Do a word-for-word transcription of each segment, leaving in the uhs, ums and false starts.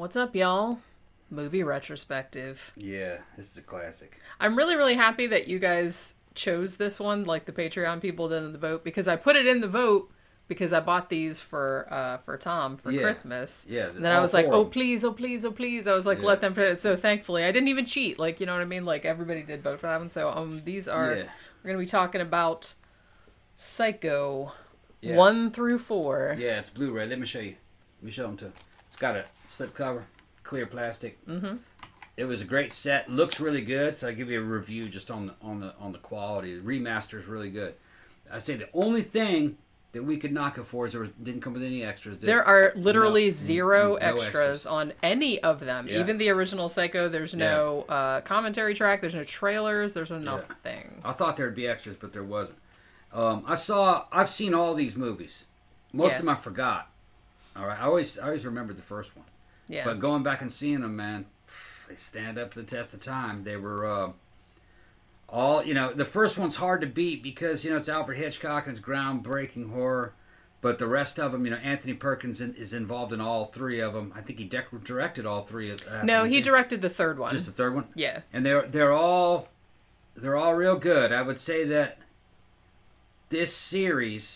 What's up, y'all? Movie retrospective. Yeah, this is a classic. I'm really, really happy that you guys chose this one, like the Patreon people did in the vote, because I put it in the vote because I bought these for uh, for Tom for Yeah. Christmas. Yeah. And then I was like, four oh, of them. please, oh, please, oh, please. I was like, Yeah. let them put it. So thankfully, I didn't even cheat. Like, you know what I mean? Like, everybody did vote for that one. So um, these are, Yeah. we're going to be talking about Psycho Yeah. one through four. Yeah, it's Blu-ray. Let me show you. Let me show them to. It's got a slip cover, clear plastic. Mm-hmm. It was a great set. Looks really good. So I give you a review just on the on the on the quality. The remaster is really good. I say the only thing that we could knock it for is there was, didn't come with any extras. Did There are literally No. zero No extras, extras. on any of them. Yeah. Even the original Psycho, there's no uh, commentary track, there's no trailers, there's no Yeah. nothing. I thought there'd be extras, but there wasn't. Um, I saw. I've seen all these movies. Most Yeah. of them I forgot. All right, I always I always remembered the first one. Yeah. But going back and seeing them, man, they stand up to the test of time. They were uh, all, you know, the first one's hard to beat because, you know, it's Alfred Hitchcock and it's groundbreaking horror. But the rest of them, you know, Anthony Perkins in, is involved in all three of them. I think he dec- directed all three. Of, uh, no, he did- directed the third one. Just the third one? Yeah. And they're they're all they're all real good. I would say that this series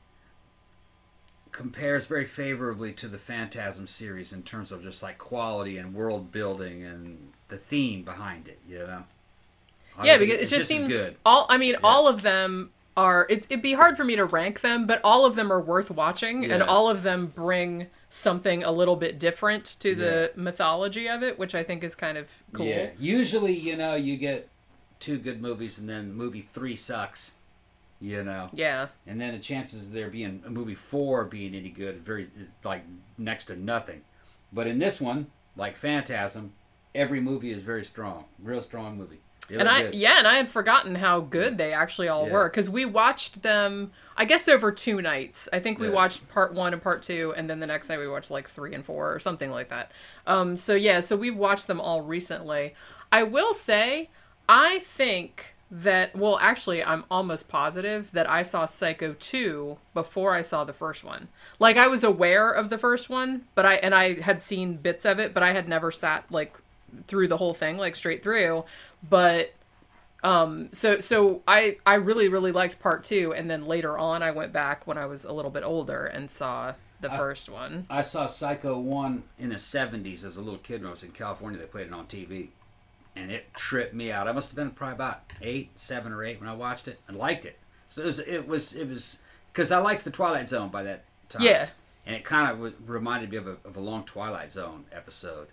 compares very favorably to the Phantasm series in terms of just like quality and world building and the theme behind it, you know. I Yeah, mean, because it it's just as seems good. all. I mean, Yeah. all of them are. It, it'd be hard for me to rank them, but all of them are worth watching, and Yeah. all of them bring something a little bit different to the mythology of it, which I think is kind of cool. Yeah. Usually, you know, you get two good movies and then movie three sucks, you know. Yeah. And then the chances of there being a movie four being any good is very is like next to nothing. But in this one, like Phantasm, every movie is very strong, real strong movie. They And look I good. yeah, and I had forgotten how good they actually all Yeah. were, because we watched them, I guess, over two nights. I think we Yeah. watched part one and part two, and then the next night we watched like three and four or something like that. Um, so yeah, so we've watched them all recently. I will say, I think that, well, actually, I'm almost positive that I saw Psycho two before I saw the first one. Like, I was aware of the first one, but I and I had seen bits of it, but I had never sat like through the whole thing, like straight through. But um so so I I really really liked part two, and then later on I went back when I was a little bit older and saw the I- first one. I saw Psycho one in the seventies as a little kid when I was in California. They played it on T V. And it tripped me out. I must have been probably about eight, seven or eight when I watched it. I liked it. So it was, it was, it was, because I liked the Twilight Zone by that time. Yeah. And it kind of w- reminded me of a, of a long Twilight Zone episode.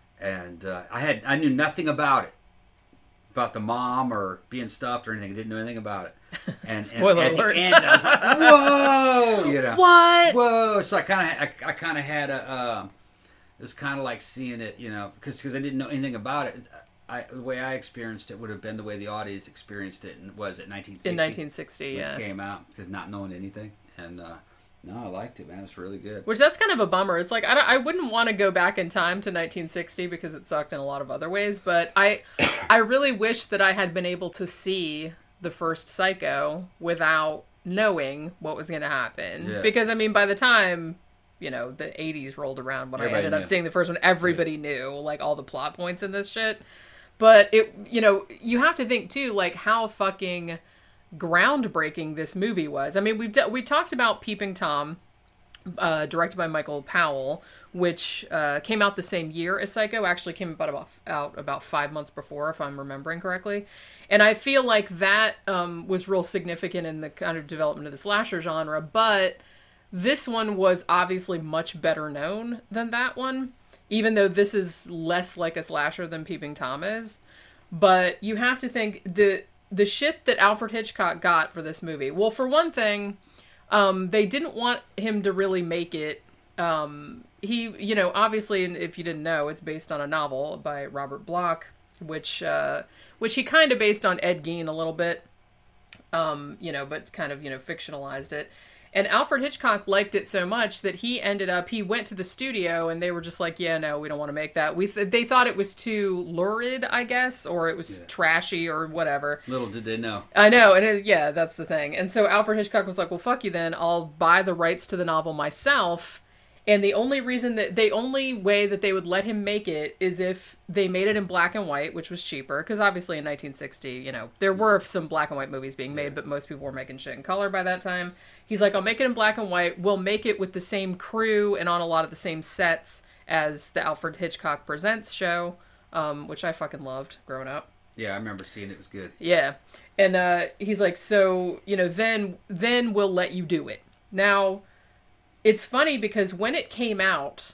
And uh, I had, I knew nothing about it, about the mom or being stuffed or anything. I didn't know anything about it. And, Spoiler and at alert. the end, I was like, whoa, you know. What? Whoa! So I kind of, I, I kind of had a, uh, it was kind of like seeing it, you know, because because I didn't know anything about it. I, the way I experienced it would have been the way the audience experienced it, and was it nineteen sixty? In nineteen sixty, when yeah. it came out, because not knowing anything, and uh, no, I liked it, man. It's really good. Which, that's kind of a bummer. It's like, I, don't, I wouldn't want to go back in time to nineteen sixty because it sucked in a lot of other ways, but I I really wish that I had been able to see the first Psycho without knowing what was going to happen. Yeah. Because, I mean, by the time, you know, the eighties rolled around when Everybody I ended up knew. seeing the first one, everybody knew, like, all the plot points in this shit. But, it, you know, you have to think, too, like, how fucking groundbreaking this movie was. I mean, we've d- we talked about Peeping Tom, uh, directed by Michael Powell, which uh, came out the same year as Psycho. Actually, came about, about out about five months before, if I'm remembering correctly. And I feel like that um, was real significant in the kind of development of the slasher genre. But this one was obviously much better known than that one, even though this is less like a slasher than Peeping Tom is. But you have to think the the shit that Alfred Hitchcock got for this movie. Well, for one thing, um, they didn't want him to really make it. Um, he, you know, obviously, and if you didn't know, it's based on a novel by Robert Bloch, which uh, which he kind of based on Ed Gein a little bit, um, you know, but kind of, you know, fictionalized it. And Alfred Hitchcock liked it so much that he ended up, he went to the studio and they were just like, yeah, no, we don't want to make that. We th- They thought it was too lurid, I guess, or it was Yeah. trashy or whatever. Little did they know. I know, and it, yeah, that's the thing. And so Alfred Hitchcock was like, well, fuck you then. I'll buy the rights to the novel myself, And the only reason that the only way that they would let him make it is if they made it in black and white, which was cheaper. Because obviously in nineteen sixty, you know, there were some black and white movies being made, but most people were making shit in color by that time. He's like, I'll make it in black and white. We'll make it with the same crew and on a lot of the same sets as the Alfred Hitchcock Presents show, um, which I fucking loved growing up. Yeah, I remember seeing it. It was good. Yeah. And uh, he's like, so, you know, then then we'll let you do it. Now, it's funny because when it came out,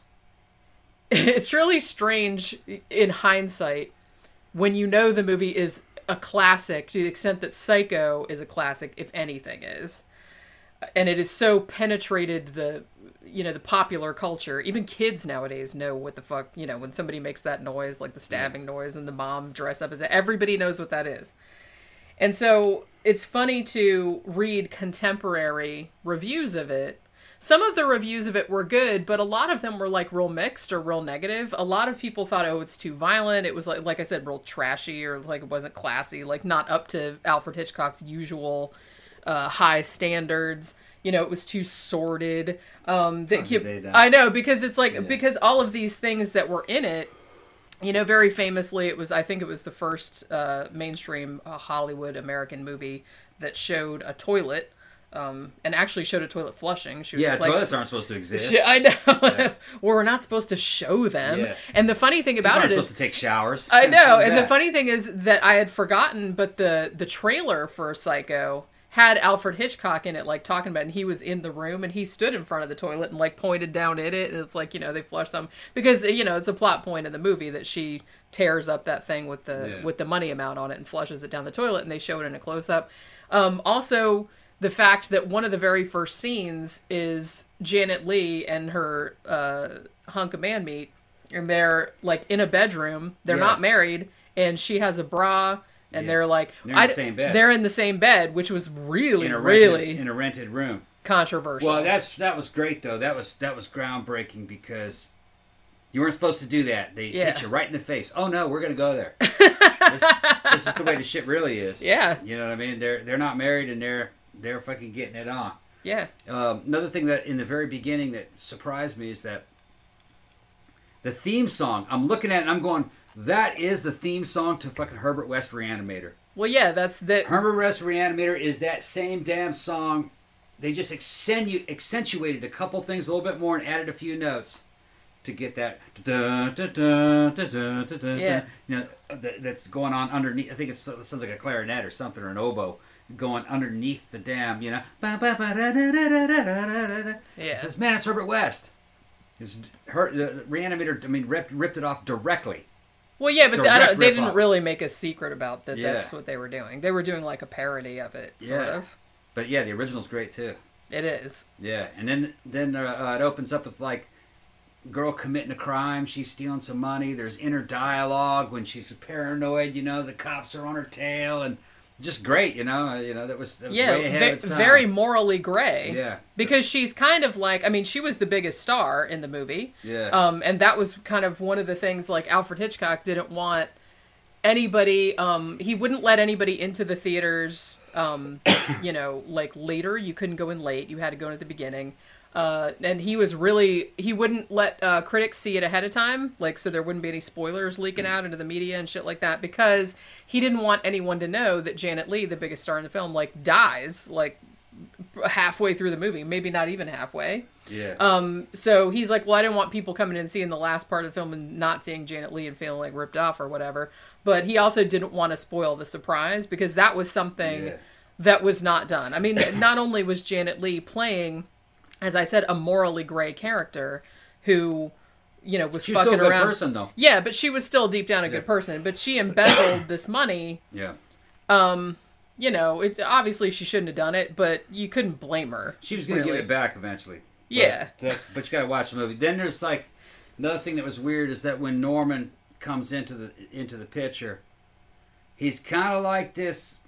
it's really strange in hindsight when you know the movie is a classic to the extent that Psycho is a classic, if anything is. And it is so penetrated the, you know, the popular culture. Even kids nowadays know what the fuck, you know, when somebody makes that noise, like the stabbing yeah. noise and the mom dress up as it, everybody knows what that is. And so it's funny to read contemporary reviews of it. Some of the reviews of it were good, but a lot of them were like real mixed or real negative. A lot of people thought, oh, it's too violent. It was like, like I said, real trashy, or like it wasn't classy, like not up to Alfred Hitchcock's usual uh, high standards. You know, it was too sordid. Um, that he, I know, because it's like, yeah. because all of these things that were in it, you know, very famously, it was, I think it was the first uh, mainstream uh, Hollywood American movie that showed a toilet. Um, and actually showed a toilet flushing. She was yeah, like, toilets aren't supposed to exist. She, I know. Yeah. Well, we're not supposed to show them. Yeah. And the funny thing about it is... supposed to take showers. I know. And that? the funny thing is that I had forgotten, but the, the trailer for Psycho had Alfred Hitchcock in it, like, talking about it, and he was in the room, and he stood in front of the toilet and, like, pointed down at it, and it's like, you know, they flush some... Because, you know, it's a plot point in the movie that she tears up that thing with the yeah. with the money amount on it and flushes it down the toilet, and they show it in a close-up. Um, also... The fact that one of the very first scenes is Janet Leigh and her uh, hunk of man meat, and they're like in a bedroom. They're yeah. not married, and she has a bra, and yeah. they're like they're in I, the same bed. They're in the same bed, which was really, in a really rented, in a rented room. Controversial. Well, that's that was great though. That was that was groundbreaking because you weren't supposed to do that. They yeah. hit you right in the face. Oh no, we're gonna go there. this, this is the way the shit really is. Yeah. You know what I mean? They're they're not married, and they're. They're fucking getting it on. Yeah. Um, another thing that in the very beginning that surprised me is that the theme song, I'm looking at it and I'm going, that is the theme song to fucking Herbert West Reanimator. Well, yeah, that's the... Herbert West Reanimator is that same damn song. They just accenu- accentuated a couple things a little bit more and added a few notes to get that... Yeah. You know, that, that's going on underneath. I think it's, it sounds like a clarinet or something, or an oboe. Going underneath the dam, you know. Yeah. It says, man, it's Herbert West. It's her, the Reanimator, I mean, ripped, ripped it off directly. Well, yeah, but I don't, they didn't off. really make a secret about that. Yeah. That's what they were doing. They were doing like a parody of it, sort yeah. of. But yeah, the original's great too. It is. Yeah, and then then uh, it opens up with like girl committing a crime. She's stealing some money. There's inner dialogue when she's paranoid. You know, the cops are on her tail and. Just great, you know. You know that was, that was yeah, way ahead ve- of its time. Very morally gray. Yeah, because she's kind of like, I mean, she was the biggest star in the movie. Yeah, um, and that was kind of one of the things. Like Alfred Hitchcock didn't want anybody. Um, he wouldn't let anybody into the theaters. Um, you know, like later, you couldn't go in late. You had to go in at the beginning. Uh, and he was really, he wouldn't let uh, critics see it ahead of time, like, so there wouldn't be any spoilers leaking out into the media and shit like that, because he didn't want anyone to know that Janet Leigh, the biggest star in the film, like, dies, like, halfway through the movie, maybe not even halfway. Yeah. Um, so he's like, well, I didn't want people coming in and seeing the last part of the film and not seeing Janet Leigh and feeling, like, ripped off or whatever, but he also didn't want to spoil the surprise, because that was something yeah. that was not done. I mean, not only was Janet Leigh playing... as I said, a morally gray character who, you know, was She's fucking still a good around. person, though. Yeah, but she was still deep down a good yeah. person. But she embezzled this money. Yeah. Um, you know, it obviously she shouldn't have done it, but you couldn't blame her. She was going to really. give it back eventually. Yeah. But, uh, but you got to watch the movie. Then there's like another thing that was weird is that when Norman comes into the into the picture, he's kind of like this.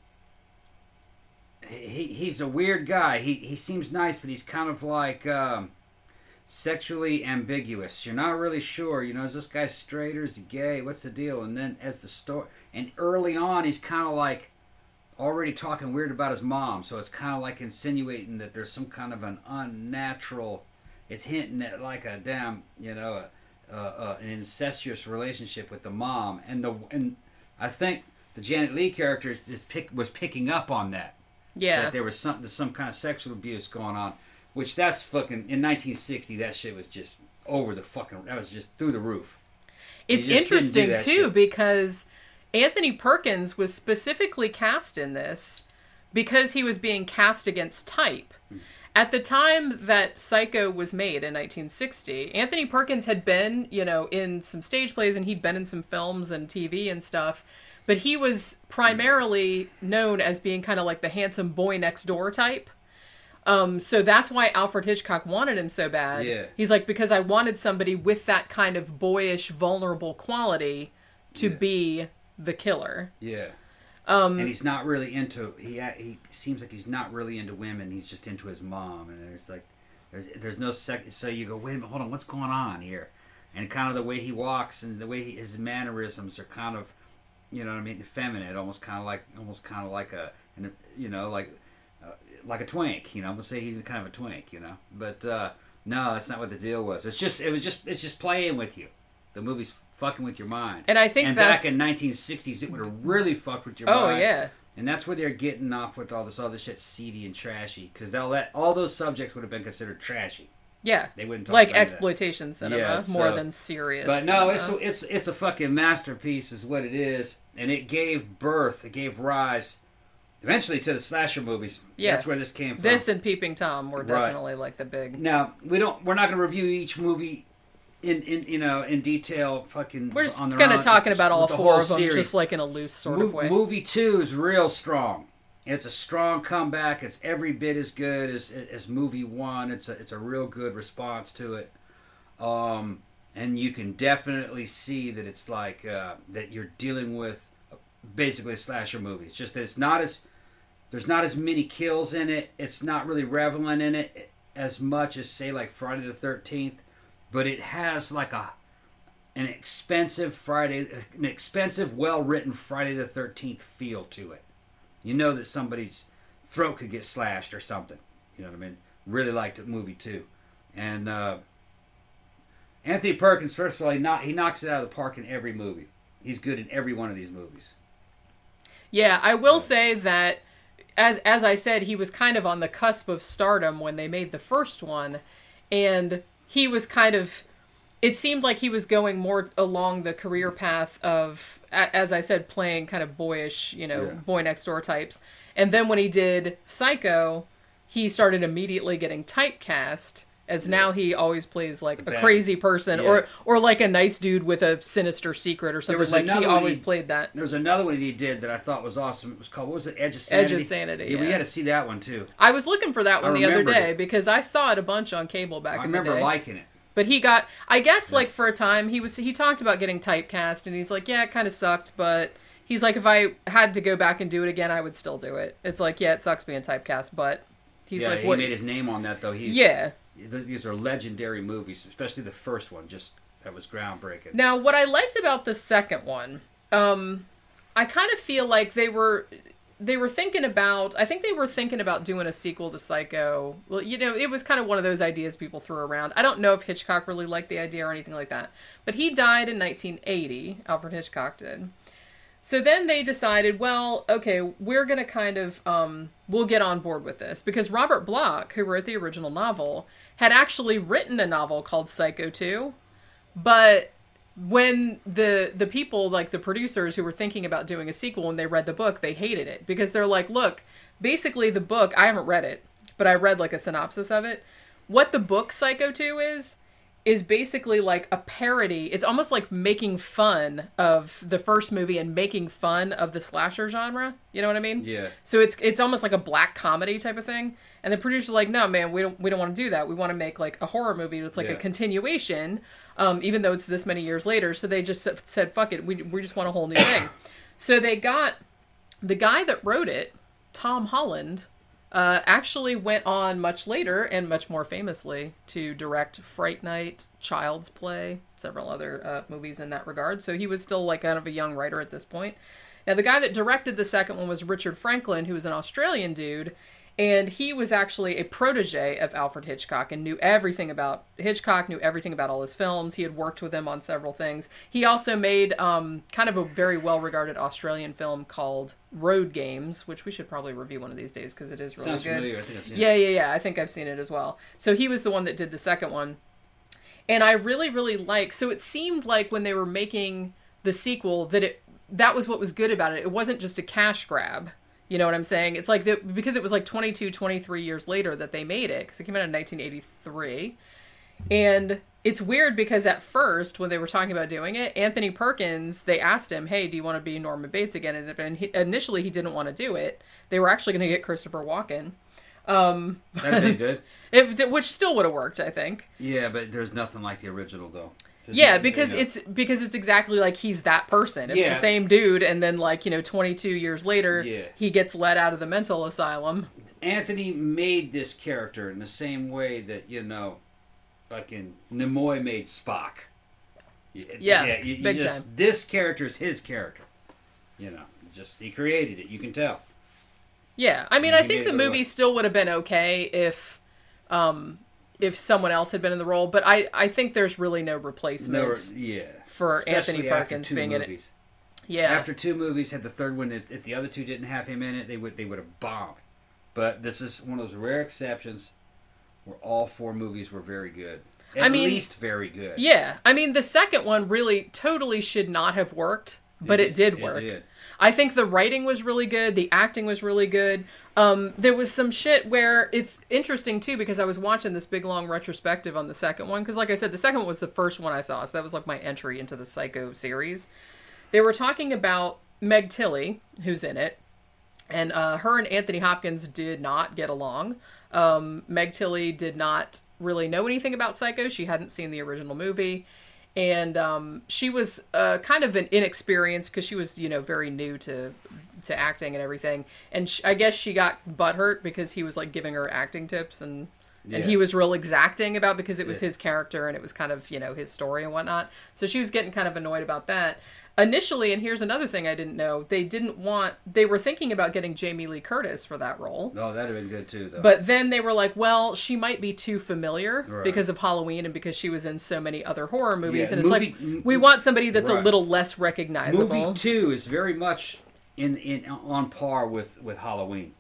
He he's a weird guy. He he seems nice, but he's kind of like um, sexually ambiguous. You're not really sure. You know, is this guy straight or is he gay? What's the deal? And then as the story, and early on, he's kind of like already talking weird about his mom. So it's kind of like insinuating that there's some kind of an unnatural it's hinting at like a damn, you know, a, a, a, an incestuous relationship with the mom, and the and I think the Janet Leigh character is pick, was picking up on that. Yeah. That there was some some kind of sexual abuse going on, which that's fucking in nineteen sixty. That shit was just over the fucking. That was just through the roof. It's interesting too shit. because Anthony Perkins was specifically cast in this because he was being cast against type. Mm. At the time that Psycho was made in nineteen sixty, Anthony Perkins had been, you know, in some stage plays and he'd been in some films and T V and stuff, but he was primarily known as being kind of like the handsome boy next door type. Um, so that's why Alfred Hitchcock wanted him so bad. Yeah. He's like, because I wanted somebody with that kind of boyish, vulnerable quality to yeah. be the killer. Yeah. Um, and he's not really into, he he seems like he's not really into women, he's just into his mom. And there's like, there's there's no second, so you go, wait a minute, hold on, what's going on here? And kind of the way he walks and the way he, his mannerisms are kind of, you know what I mean, effeminate, almost kind of like, almost kind of like a, an, you know, like, uh, like a twink, you know, I'm gonna say he's kind of a twink, you know, but uh, no, that's not what the deal was. It's just, it was just, it's just playing with you. The movie's fucking with your mind. And I think and that's... back in nineteen sixties, it would have really fucked with your oh, mind. Oh, yeah. And that's where they're getting off with all this other shit, seedy and trashy, because they'll let, all those subjects would have been considered trashy. Yeah. They wouldn't talk like about exploitation that. cinema, Yeah, more so, than serious But no, cinema. it's, it's, it's a fucking masterpiece is what it is. And it gave birth, it gave rise, eventually to the slasher movies. Yeah. That's where this came from. This and Peeping Tom were Right. definitely like the big... Now, we don't, we're not going to review each movie in, in you know in detail fucking we're just on their kind of own, talking about all the four of them series. just like in a loose sort Mo- of way. Movie two is real strong. It's a strong comeback. It's every bit as good as as movie one. It's a it's a real good response to it. Um, and you can definitely see that it's like uh, that you're dealing with basically a slasher movie. It's just that it's not as there's not as many kills in it. It's not really relevant in it as much as say like Friday the thirteenth, but it has like a an expensive Friday, an expensive, well-written Friday the thirteenth feel to it. You know that somebody's throat could get slashed or something. You know what I mean? Really liked the movie too, and uh, Anthony Perkins, first of all, he, knock, he knocks it out of the park in every movie. He's good in every one of these movies. Yeah, I will say that, as as I said, he was kind of on the cusp of stardom when they made the first one, and he was kind of, it seemed like he was going more along the career path of, as I said, playing kind of boyish, you know, Yeah. boy next door types. And then when he did Psycho, he started immediately getting typecast, as Yeah. now he always plays like The a bad- crazy person, Yeah. or or like a nice dude with a sinister secret or something. was Like he another one always he- played that. There's another one he did that I thought was awesome. It was called, what was it, Edge of Sanity? Edge of Sanity, Yeah, we yeah. had to see that one too. I was looking for that I one the other remembered day it. because I saw it a bunch on cable back I in the remember day. liking it. But he got, I guess, like for a time, he was he talked about getting typecast, and he's like, yeah, it kind of sucked, but he's like, if I had to go back and do it again, I would still do it. It's like, yeah, it sucks being typecast, but he's yeah, like, he what? made his name on that though. He, Yeah. th- These are legendary movies, especially the first one. Just that was groundbreaking. Now, what I liked about the second one, um, I kind of feel like they were they were thinking about. I think they were thinking about doing a sequel to Psycho. Well, you know, it was kind of one of those ideas people threw around. I don't know if Hitchcock really liked the idea or anything like that, but he died in nineteen eighty. Alfred Hitchcock did. So then they decided, well, okay, we're going to kind of, um, we'll get on board with this. Because Robert Bloch, who wrote the original novel, had actually written a novel called Psycho two. But when the the people, like the producers who were thinking about doing a sequel, when they read the book, they hated it. Because they're like, look, basically the book, I haven't read it, but I read like a synopsis of it. What the book Psycho two is, is basically like a parody. It's almost like making fun of the first movie and making fun of the slasher genre. You know what I mean? Yeah. So it's it's almost like a black comedy type of thing. And the producer's like, no, man, we don't we don't want to do that. We want to make like a horror movie. It's like Yeah. a continuation, um, even though it's this many years later. So they just said, said fuck it. We we just want a whole new thing. So they got the guy that wrote it, Tom Holland. Uh, actually went on much later and much more famously to direct Fright Night, Child's Play, several other uh, movies in that regard. So he was still like kind of a young writer at this point. Now the guy that directed the second one was Richard Franklin, who was an Australian dude, And he was actually a protege of Alfred Hitchcock and knew everything about Hitchcock, knew everything about all his films. He had worked with him on several things. He also made um, kind of a very well-regarded Australian film called Road Games, which we should probably review one of these days because it is really Sounds good. familiar. I think I've seen Yeah, it. yeah, yeah. I think I've seen it as well. So he was the one that did the second one. And I really, really like... So it seemed like when they were making the sequel that it that was what was good about it. It wasn't just a cash grab. You know what I'm saying? It's like, the, because it was like twenty-two, twenty-three years later that they made it, because it came out in nineteen eighty-three. And it's weird because at first, when they were talking about doing it, Anthony Perkins, they asked him, hey, do you want to be Norman Bates again? And he, initially he didn't want to do it. They were actually going to get Christopher Walken. Um, That'd been good. It, which still would have worked, I think. Yeah, but there's nothing like the original, though. There's Yeah, no- because you know. it's because it's exactly like he's that person. It's Yeah. the same dude, and then like, you know, twenty-two years later, Yeah. he gets let out of the mental asylum. Anthony made this character in the same way that, you know, fucking Nimoy made Spock. You- Yeah, you, you big just, time. This character is his character. You know, just he created it. You can tell. Yeah, I mean, He I think gave the it movie away. still would have been okay if, um, if someone else had been in the role. But I, I think there's really no replacement No, yeah. for Especially Anthony after Perkins two being in it. movies. Yeah, After two movies, had the third one. If, if the other two didn't have him in it, they would they would have bombed. But this is one of those rare exceptions where all four movies were very good. At I mean- least very good. yeah. I mean, the second one really totally should not have worked, but it, did work. It did. I think the writing was really good. The acting was really good. Um, there was some shit where it's interesting too, because I was watching this big long retrospective on the second one. Because like I said, the second one was the first one I saw. So that was like my entry into the Psycho series. They were talking about Meg Tilly, who's in it. And uh, her and Anthony Hopkins did not get along. Um, Meg Tilly did not really know anything about Psycho. She hadn't seen the original movie. And um, she was uh, kind of an inexperienced, because she was, you know, very new to to acting and everything. And sh- I guess she got butthurt because he was like giving her acting tips, and and Yeah. he was real exacting about, because it was Yeah. his character and it was kind of, you know, his story and whatnot. So she was getting kind of annoyed about that. Initially, and here's another thing I didn't know, they didn't want, they were thinking about getting Jamie Lee Curtis for that role. Oh, that'd have been good too, though. But then they were like, well, she might be too familiar Right. because of Halloween and because she was in so many other horror movies. Yeah, and it's movie- like, we want somebody that's a right. little less recognizable. Movie two is very much in in on par with with Halloween.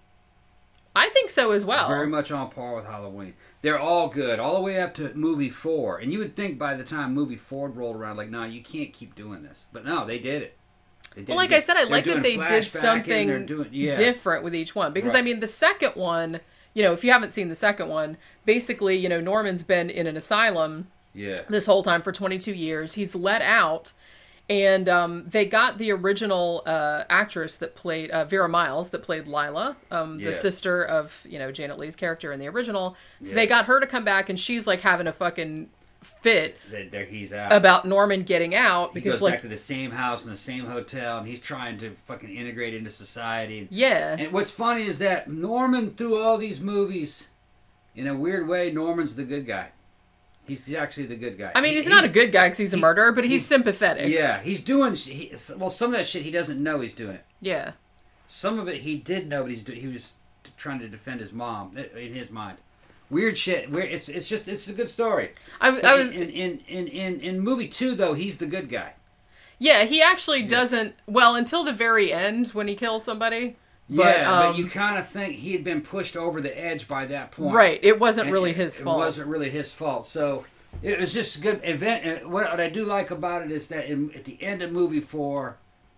I think so as well. Very much on par with Halloween. They're all good, all the way up to movie four. And you would think by the time movie four rolled around, like, no, you can't keep doing this. But no, they did it. They did Well, it like I again. said, I They're like that doing they did flashback and something they're doing- yeah. different with each one. Because, Right. I mean, the second one, you know, if you haven't seen the second one, basically, you know, Norman's been in an asylum Yeah. this whole time for twenty-two years. He's let out, and um, they got the original uh, actress that played uh, Vera Miles, that played Lila, um, the Yeah. sister of, you know, Janet Leigh's character in the original. So Yeah. they got her to come back, and she's like having a fucking fit There, there he's out. about Norman getting out, he because goes like, back to the same house in the same hotel, and he's trying to fucking integrate into society. yeah, And what's funny is that Norman, through all these movies, in a weird way, Norman's the good guy. He's actually the good guy. I mean, He- he's, not a good guy because he's a he's- murderer, but he's, he's- sympathetic. Yeah, he's doing. He, well, some of that shit he doesn't know he's doing it. Yeah. Some of it he did know, but he's do- he was trying to defend his mom in his mind. Weird shit. Weird. It's it's just it's a good story. I, I was, in, in in in in movie two though, he's the good guy. yeah, he actually doesn't, well, until the very end when he kills somebody. But, yeah, um, but you kind of think he had been pushed over the edge by that point. right, it wasn't And really it- his fault. It wasn't really his fault. So it was just a good event. And what, what I do like about it is that in, at the end of movie four,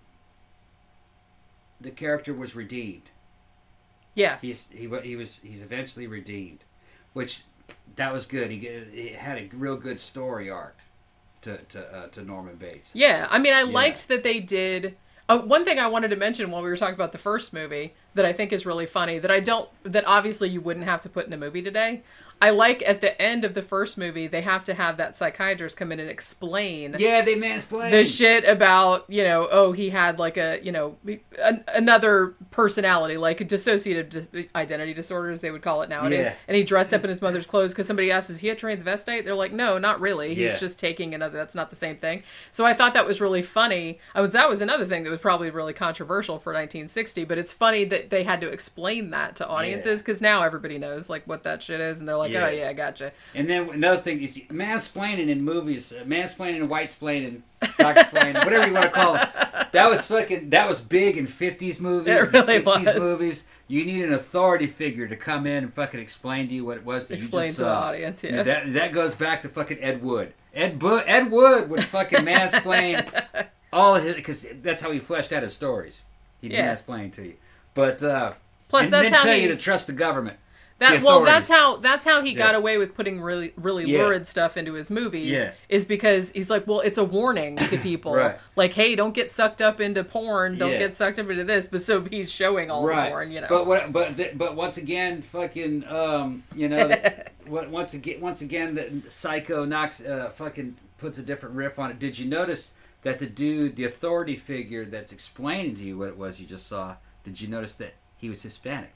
the character was redeemed. Yeah. He's he wa- he was he's eventually redeemed, which that was good. He, g- he had a real good story arc to to uh, to Norman Bates. Yeah, I mean, I liked that they did. Uh, one thing I wanted to mention while we were talking about the first movie that I think is really funny, that I don't, that obviously you wouldn't have to put in a movie today. I like at the end of the first movie, they have to have that psychiatrist come in and explain Yeah, they mansplained. the shit about, you know, oh, he had like a, you know, an, another personality, like dissociative dis- identity disorders, they would call it nowadays. Yeah. And he dressed up in his mother's clothes because somebody asked, is he a transvestite? They're like, no, not really. He's Yeah. just taking another, that's not the same thing. So I thought that was really funny. I was, that was another thing that was probably really controversial for nineteen sixty, but it's funny that that they had to explain that to audiences, because yeah. now everybody knows like what that shit is, and they're like, yeah. oh yeah, I gotcha. And then another thing is mansplaining in movies, uh, mansplaining and white-splaining, dark-splaining, whatever you want to call it. That was fucking, that was big in fifties movies, it really and sixties was. movies. You need an authority figure to come in and fucking explain to you what it was that explain you just to saw. the audience, yeah. That, that goes back to fucking Ed Wood. Ed, Bo- Ed Wood would fucking mansplain all of his, because that's how he fleshed out his stories. He'd yeah. mansplain to you. But, uh, Plus, and that's then how tell he, you to trust the government. That, the well, that's how that's how he yeah. got away with putting really really yeah. lurid stuff into his movies. Yeah. Is because he's like, well, it's a warning to people. Right. Like, hey, don't get sucked up into porn. Don't yeah. get sucked up into this. But so he's showing all right. the porn, you know. But what? But th- but once again, fucking, um, you know, the, what, once again, once again, the Psycho knocks, uh, fucking puts a different riff on it. Did you notice that the dude, the authority figure that's explaining to you what it was you just saw? Did you notice that he was Hispanic?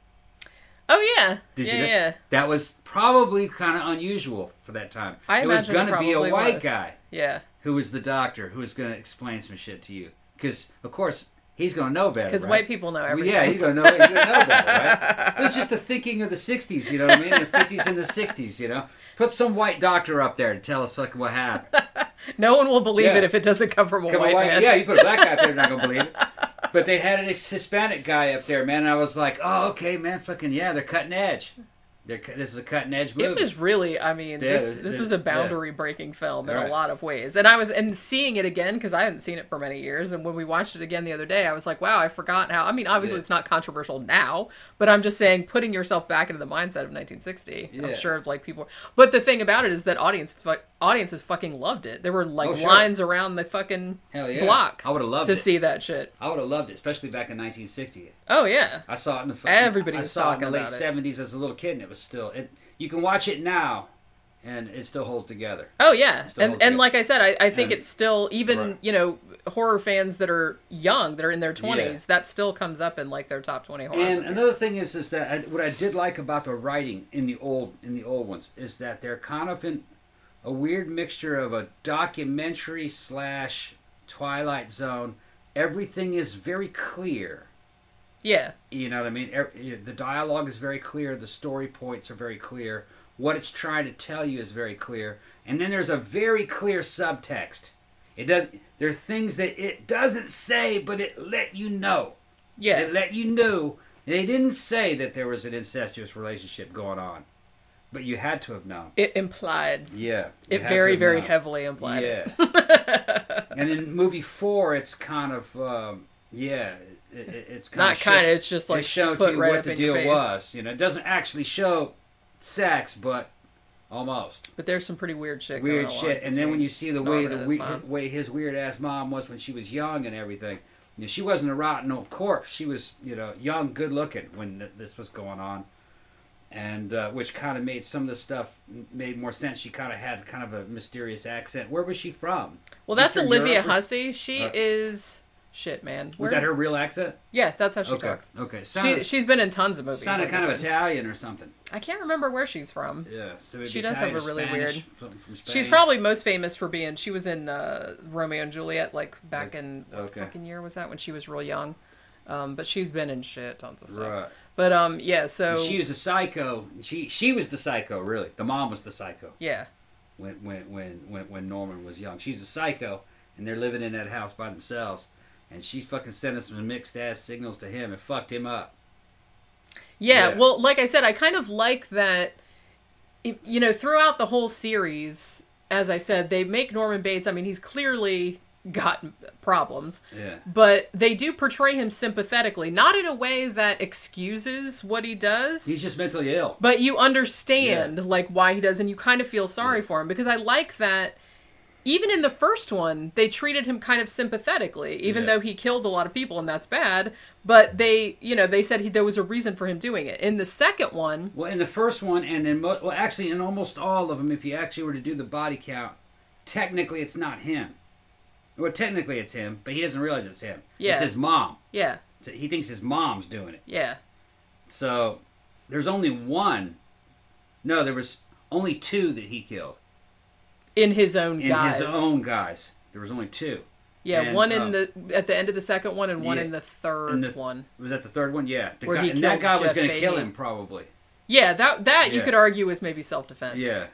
Oh yeah, Did yeah, you know? yeah. That was probably kind of unusual for that time. I it was imagine going it to be a probably white was. guy Yeah. who was the doctor who was going to explain some shit to you. Because, of course, he's going to know better, Because right? white people know everything. Well, yeah, he's going to know, he's gonna know better, right? It was just the thinking of the sixties, you know what I mean? The fifties and the sixties, you know? Put some white doctor up there to tell us fucking what happened. No one will believe Yeah. it if it doesn't come from a Come white, a white man. Yeah, you put a black guy up there, they're not going to believe it. But they had an Hispanic guy up there, man, and I was like, oh, okay, man, fucking, yeah, they're cutting edge. They're, this is a cutting edge movie. It was really, I mean, Yeah, this it- this it- was a boundary breaking film in Right. a lot of ways. And I was, and seeing it again, because I hadn't seen it for many years, and when we watched it again the other day, I was like, wow, I forgot how, I mean, obviously Yeah. it's not controversial now, but I'm just saying, putting yourself back into the mindset of nineteen sixty, Yeah. I'm sure like people, but the thing about it is that audience, fu- audiences fucking loved it. There were like Oh, sure. lines around the fucking Hell yeah. block I would have loved to it. see that shit. I would have loved it, especially back in nineteen sixty. Oh yeah. I saw it in the fucking, Everybody I was saw it in talking the late about it. seventies as a little kid, and it was still it. You can watch it now, and it still holds together. Oh yeah, Still and holds and good. like I said, I, I think And- it's still even Right. you know horror fans that are young, that are in their twenties, that still comes up in like their top twenty horror. And movies. another thing is, is that I, what I did like about the writing in the old in the old ones is that they're kind of in a weird mixture of a documentary slash Twilight Zone. Everything is very clear. yeah, You know what I mean? Every, the dialogue is very clear. The story points are very clear. What it's trying to tell you is very clear. And then there's a very clear subtext. It does. There are things that it doesn't say, but it let you know. yeah, It let you know. They didn't say that there was an incestuous relationship going on, but you had to have known. it implied. Yeah. you It had to very have very known. heavily implied. Yeah. it. And in movie four, it's kind of um, yeah. It, it, it's kind Not of kind of. It's just like it shows put you right what up the in your deal face. was. You know, it doesn't actually show sex, but almost But there's some pretty weird shit. weird going shit. along And then when you see the way Norman the and his we, mom. way his weird ass mom was when she was young and everything, you know, she wasn't a rotten old corpse. She was, you know, young, good looking when th- this was going on, and uh, which kind of made some of the stuff made more sense. She kind of had kind of a mysterious accent. Where was she from? well, that's Eastern Olivia Europe or- Hussey. She Uh, is shit, man. Was Where- that her real accent? Yeah, that's how she Okay, talks. okay. She Sounded, she's been in tons of movies. sounded like kind I of said. Italian or something. I can't remember where she's from. Yeah, so it'd She be does have Italian a or really Spanish, weird- from, from Spain. She's probably most famous for being, she was in uh, Romeo and Juliet, like back Okay. in, what Okay. fucking year was that, when she was real young? Um, but she's been in shit, tons of stuff. right. But um, yeah, so, She was a psycho. She she was the psycho, really. The mom was the psycho yeah. when when when when, when Norman was young. She's a psycho, and they're living in that house by themselves. And she's fucking sending some mixed ass signals to him and fucked him up. Yeah, Yeah. well, like I said, I kind of like that, it- you know, throughout the whole series, as I said, they make Norman Bates, I mean, he's clearly got problems, Yeah. but they do portray him sympathetically, not in a way that excuses what he does. He's just mentally ill. But you understand, like, why he does, and you kind of feel sorry for him, because I like that even in the first one, they treated him kind of sympathetically, even Yeah. though he killed a lot of people, and that's bad, but they, you know, they said he, there was a reason for him doing it. In the second one... Well, in the first one, and in mo- well, actually, in almost all of them, if you actually were to do the body count, technically it's not him. Well, technically it's him, but he doesn't realize it's him. Yeah. It's his mom. Yeah, So he thinks his mom's doing it. yeah. So there's only one. No, there was only two that he killed. In his own In guise. his own guys. There was only two. Yeah, And, one in um, the at the end of the second one, and one yeah, in the third in the- one. Was that the third one? Yeah. The Where guy, he and that killed guy was Jeff going to kill Fahey. him, probably. Yeah, that that you Yeah. could argue was maybe self defense. Yeah.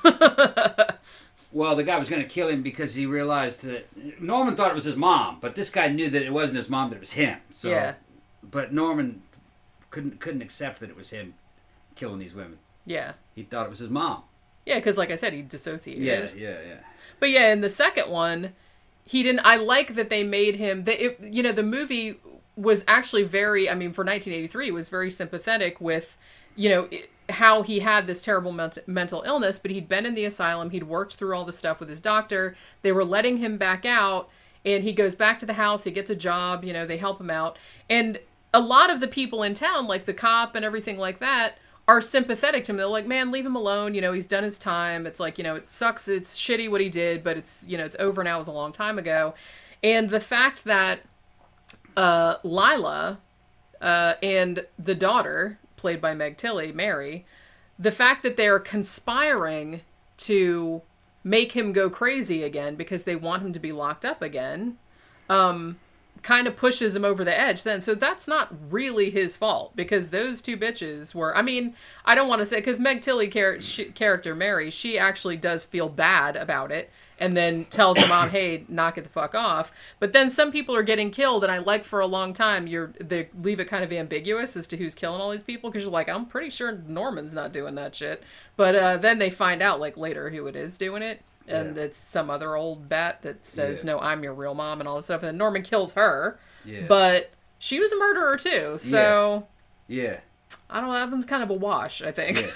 Well, the guy was going to kill him because he realized that Norman thought it was his mom, but this guy knew that it wasn't his mom; that it was him. So, Yeah. But Norman couldn't couldn't accept that it was him killing these women. Yeah. He thought it was his mom. Yeah, because like I said, he dissociated. Yeah, yeah, yeah. But yeah, in the second one, he didn't. I like that they made him. That it, you know, the movie was actually very. I mean, for nineteen eighty-three, it was very sympathetic with, you know, it, how he had this terrible ment- mental illness, but he'd been in the asylum. He'd worked through all the stuff with his doctor. They were letting him back out, and he goes back to the house. He gets a job. You know, they help him out, and a lot of the people in town, like the cop and everything like that, are sympathetic to him. They're like, man, leave him alone. You know, he's done his time. It's like, you know, it sucks. It's shitty what he did, but it's, you know, it's over now. It was a long time ago. And the fact that uh, Lila uh, and the daughter, played by Meg Tilly, Mary, the fact that they're conspiring to make him go crazy again because they want him to be locked up again, um, kind of pushes him over the edge then. So that's not really his fault, because those two bitches were, I mean, I don't want to say, because Meg Tilly char- she, character Mary, she actually does feel bad about it and then tells her mom, hey, knock it the fuck off. But then some people are getting killed, and I like for a long time you're they leave it kind of ambiguous as to who's killing all these people, because you're like, I'm pretty sure Norman's not doing that shit. But uh, then they find out like later who it is doing it. And yeah. It's some other old bat that says, yeah. no, I'm your real mom and all this stuff. And then Norman kills her. Yeah. But she was a murderer, too. So, yeah. yeah. I don't know. That one's kind of a wash, I think.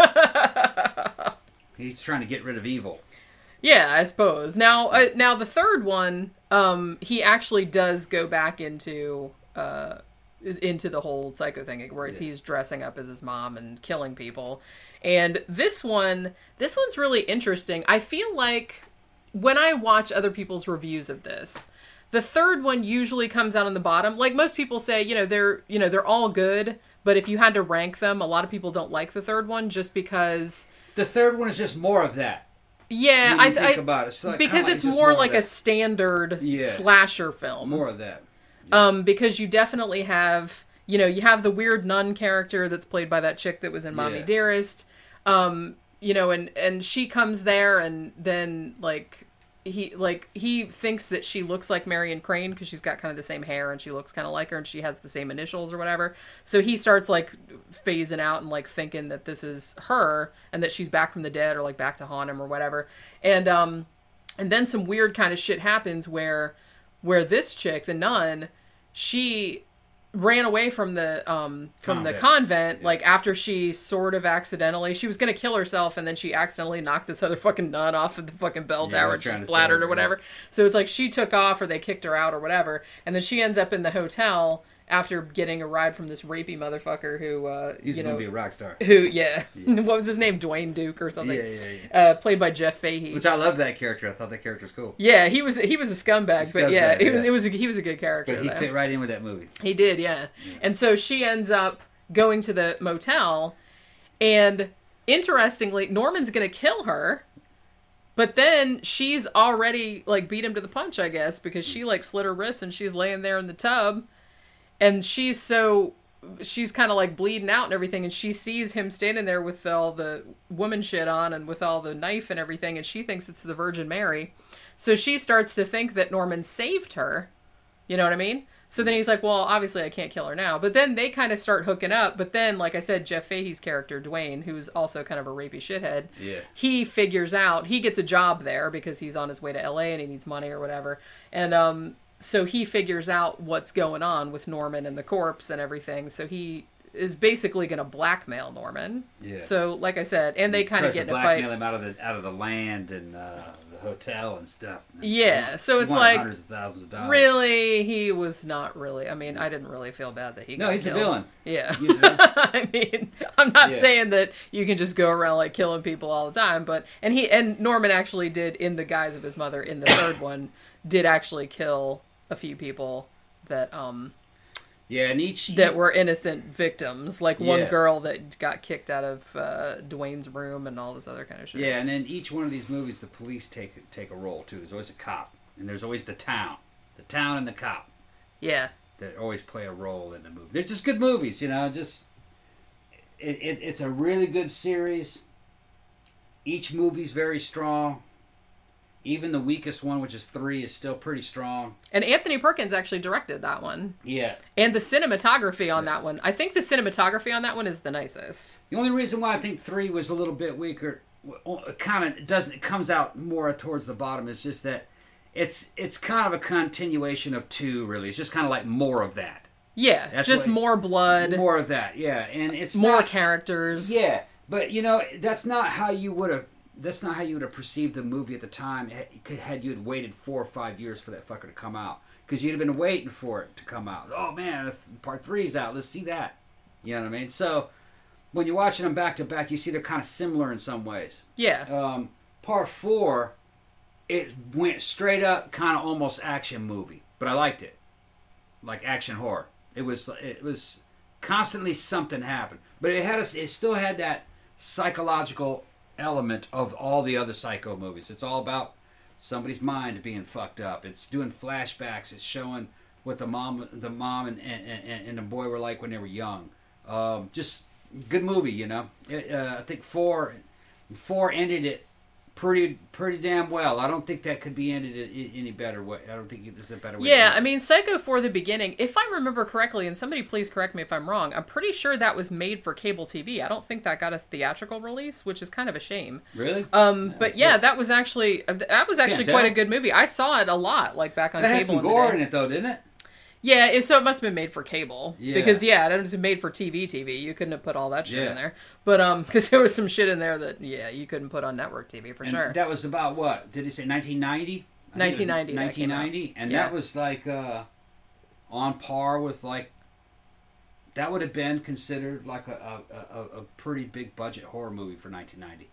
Yeah. He's trying to get rid of evil. Yeah, I suppose. Now, uh, now the third one, um, he actually does go back into... Uh, into the whole psycho thing where yeah. he's dressing up as his mom and killing people. And this one, this one's really interesting. I feel like when I watch other people's reviews of this, the third one usually comes out on the bottom. Like most people say, you know, they're, you know, they're all good, but if you had to rank them, a lot of people don't like the third one just because the third one is just more of that. Yeah, I think I, about it. It's like, because it's more, more like a standard yeah. slasher film. More of that. Yeah. Um, because you definitely have, you know, you have the weird nun character that's played by that chick that was in Mommy yeah. Dearest. Um, you know, and, and she comes there and then like he, like he thinks that she looks like Marion Crane because she's got kind of the same hair and she looks kind of like her and she has the same initials or whatever. So he starts like phasing out and like thinking that this is her and that she's back from the dead or like back to haunt him or whatever. And, um, and then some weird kind of shit happens where, where this chick, the nun, she ran away from the um from convent. the convent yeah. like after she sort of accidentally she was gonna kill herself and then she accidentally knocked this other fucking nun off of the fucking bell tower yeah, and she splattered or whatever. So it's like she took off or they kicked her out or whatever, and then she ends up in the hotel after getting a ride from this rapey motherfucker who, uh, he's you know, gonna be a rock star. Who, yeah. yeah. What was his name? Dwayne Duke or something. Yeah, yeah, yeah. Uh, played by Jeff Fahey. Which I love that character. I thought that character was cool. Yeah, he was he was a scumbag, a but yeah, scumbag, it, yeah. Was, it was a, he was a good character. But he though. fit right in with that movie. He did, yeah. yeah. And so she ends up going to the motel, and interestingly, Norman's gonna kill her. But then she's already like beat him to the punch, I guess, because she like slit her wrist and she's laying there in the tub. And she's so, she's kind of like bleeding out and everything. And she sees him standing there with all the woman shit on and with all the knife and everything. And she thinks it's the Virgin Mary. So she starts to think that Norman saved her. You know what I mean? So then he's like, well, obviously I can't kill her now. But then they kind of start hooking up. But then, like I said, Jeff Fahey's character, Dwayne, who's also kind of a rapey shithead, yeah. he figures out, he gets a job there because he's on his way to L A and he needs money or whatever. And, um... So he figures out what's going on with Norman and the corpse and everything. So he is basically going to blackmail Norman. Yeah. So, like I said, and they kind of get in a fight. Blackmail him out of the out of the land and uh, the hotel and stuff. Yeah. So he it's like hundreds of thousands of dollars. Really, he was not really. I mean, I didn't really feel bad that he. No, got he's killed. a villain. Yeah. He's a villain. I mean, I'm not Yeah. saying that you can just go around like killing people all the time, but and he and Norman actually did, in the guise of his mother, in the third one, did actually kill a few people that um yeah and each that were innocent victims, like one Yeah. girl that got kicked out of uh Dwayne's room and all this other kind of shit. yeah and in each one of these movies the police take take a role too. There's always a cop and there's always the town, the town and the cop. Yeah. That always play a role in the movie. They're just good movies, you know. Just it, it, it's a really good series. Each movie's very strong. Even the weakest one, which is three, is still pretty strong. And Anthony Perkins actually directed that one. Yeah. And the cinematography on Yeah. that one, I think the cinematography on that one is the nicest. The only reason why I think three was a little bit weaker, it kind of doesn't, it comes out more towards the bottom. Is just that it's it's kind of a continuation of two. Really, it's just kind of like more of that. Yeah, That's just what- more blood, More of that, yeah, and it's more not, characters. Yeah, but you know that's not how you would have. That's not how you would have perceived the movie at the time had- had you had waited four or five years for that fucker to come out. Because you'd have been waiting for it to come out. Oh man, part three's out. Let's see that. You know what I mean? So when you're watching them back to back, you see they're kind of similar in some ways. Yeah. Um, part four, it went straight up, kind of almost action movie, but I liked it, like action horror. It was it was constantly something happened, but it had a, it still had that psychological element of all the other Psycho movies. It's all about somebody's mind being fucked up. It's doing flashbacks. It's showing what the mom, the mom and and, and, and the boy were like when they were young. Um, just good movie, you know. It, uh, I think four, four ended it pretty pretty damn well. I don't think that could be ended i- any better way. I don't think there's a better way. Yeah, to I mean, Psycho for the beginning, if I remember correctly, and somebody please correct me if I'm wrong, I'm pretty sure that was made for cable T V. I don't think that got a theatrical release, which is kind of a shame. really. Um, but yeah, that was actually that was actually Can't quite a tell. good movie. I saw it a lot, like back on That had cable some in the gore day. in it though, didn't it? Yeah, it, so it must have been made for cable. Yeah. Because, yeah, it was made for T V T V. You couldn't have put all that shit Yeah. in there. But, um, because there was some shit in there that, yeah, you couldn't put on network T V for And sure. that was about what? Did he say nineteen ninety? nineteen ninety that nineteen came out. ninety, and Yeah. that was like uh, on par with like. That would have been considered like a, a, a, a pretty big budget horror movie for nineteen ninety.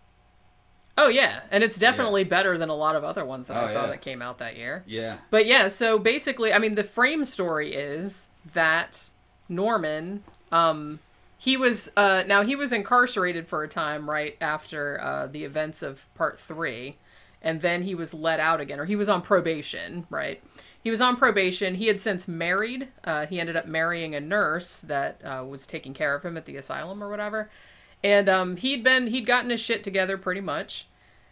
Oh, yeah. And it's definitely better than a lot of other ones that Oh, I saw yeah. that came out that year. Yeah. But, yeah, so basically, I mean, the frame story is that Norman, um, he was, uh, now he was incarcerated for a time right after uh, the events of part three. And then he was let out again, or he was on probation, right? He was on probation. He had since married. Uh, he ended up marrying a nurse that uh, was taking care of him at the asylum or whatever. And um, he'd been, he'd gotten his shit together pretty much.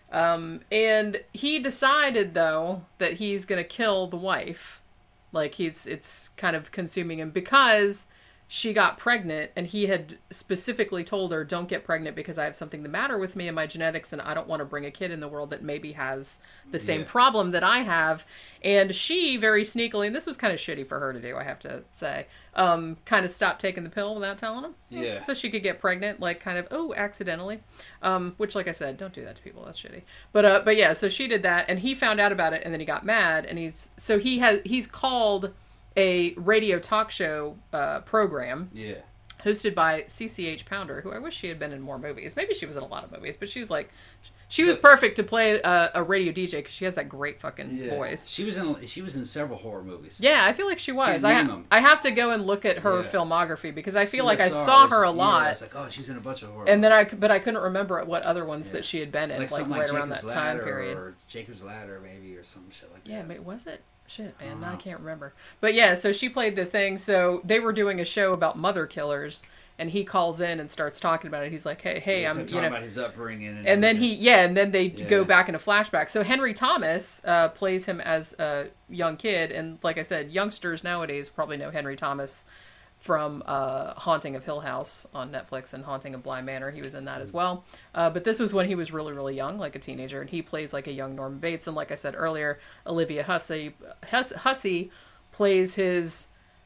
Um, and he decided, though, that he's going to kill the wife. Like, he's, it's kind of consuming him because she got pregnant, and he had specifically told her, don't get pregnant because I have something the matter with me and my genetics, and I don't want to bring a kid in the world that maybe has the same Yeah. problem that I have. And she, very sneakily, and this was kind of shitty for her to do, I have to say, um, kind of stopped taking the pill without telling him. Yeah. So she could get pregnant, like, kind of, oh, accidentally. Um, which, like I said, don't do that to people. That's shitty. But, uh, but yeah, so she did that, and he found out about it, and then he got mad, and he's, so he has, he's called a radio talk show uh, program Yeah. hosted by C C H Pounder, who I wish she had been in more movies. Maybe she was in a lot of movies, but she's like, she was perfect to play a, a radio D J because she has that great fucking Yeah. voice. She was in. She was in several horror movies. Yeah, I feel like she was. Can't I, name ha- 'em. I have to go and look at her Yeah. filmography because I feel As like I soon as saw it her a was- yeah, lot. I was like, oh, she's in a bunch of horror. And then I, c- but I couldn't remember what other ones Yeah. that she had been in, like, something right around that Jacob's time Ladder period. or Jacob's Ladder, maybe, or some shit like Yeah, that. ma- was it? Shit, man, I now I don't know. can't remember. But yeah, so she played the thing. So they were doing a show about mother killers, and he calls in and starts talking about it. He's like, "Hey, hey, Yeah, I'm, talking you know." about his upbringing, and, And then he, everything. yeah, and then they Yeah. go back into flashback. So Henry Thomas uh, plays him as a young kid, and like I said, youngsters nowadays probably know Henry Thomas from uh, Haunting of Hill House on Netflix and Haunting of Bly Manor. He was in that as well. Uh, but this was when he was really, really young, like a teenager, and he plays like a young Norman Bates. And like I said earlier, Olivia Hussey, Huss, Hussey plays his